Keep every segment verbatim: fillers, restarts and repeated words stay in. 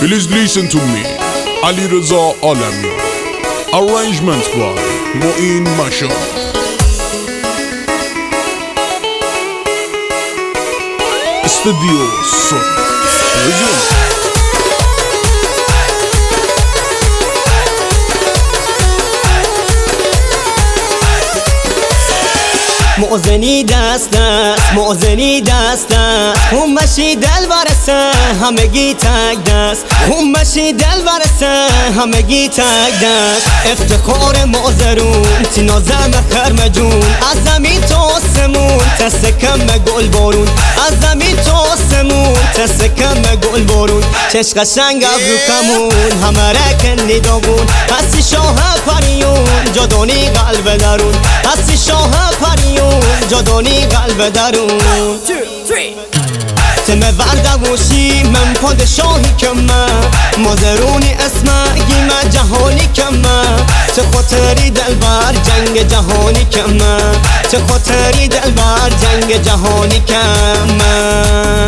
Please listen to me. Ali Reza Alamian. Arrangement by Moin Mashar. Studio Son. موزنی دست دست موزنی دست دست خون بشی دل برسه همگی تک دست خون بشی دل برسه همگی تک دست افتخار موزرون تی نازم خرم جون از زمین تا آسمون تست کم گل بارون از زمین تا آسمون تست کم گل بارون چش قشنگ ابرو کمون همه رکن داغون هستی شاه پریون جادانی قلب درون هستی شاه پریون جادانی قلب درون تمه وردوشی من پادشاهی کمه مازرونی اسمه گیمه جهانی کمه چه خاطری دل بر جنگ جهانی کمه چه خاطری دل بر جنگ جهانی کمه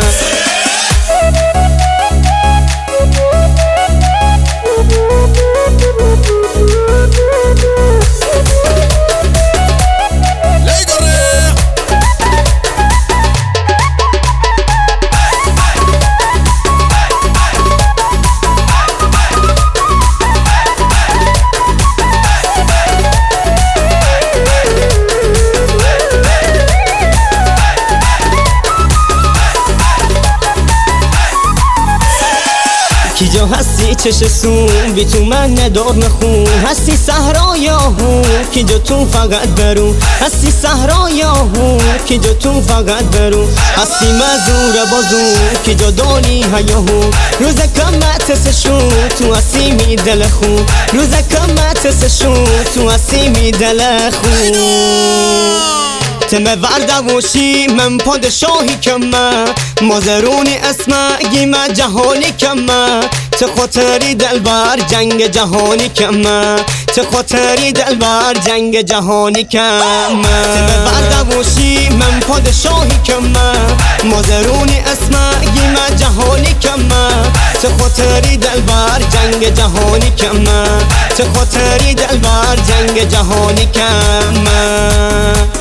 کی جا هستی چش سون بی تو من ندار مخون هستی صحرا یا هون کی جا تو فقط برون هستی صحرا یا هون کی جا تو فقط برون هستی مزور بازون کی جا دانی هیا هون روز کمت سشون تو هستی می دل خون روز کمت سشون تو هستی می دل خون تمه وردوشی من پادشاهی کمه مازرونی اسمه گیمه جهانی کمه چه خاطری دل بر جنگ جهانی کمه چه خاطری دل بر جنگ جهانی کمه تمه وردوشی من پادشاهی کمه مازرونی اسمه گیمه جهانی کمه چه خاطری دل بر جنگ جهانی کمه چه خاطری دل بر جنگ جهانی کمه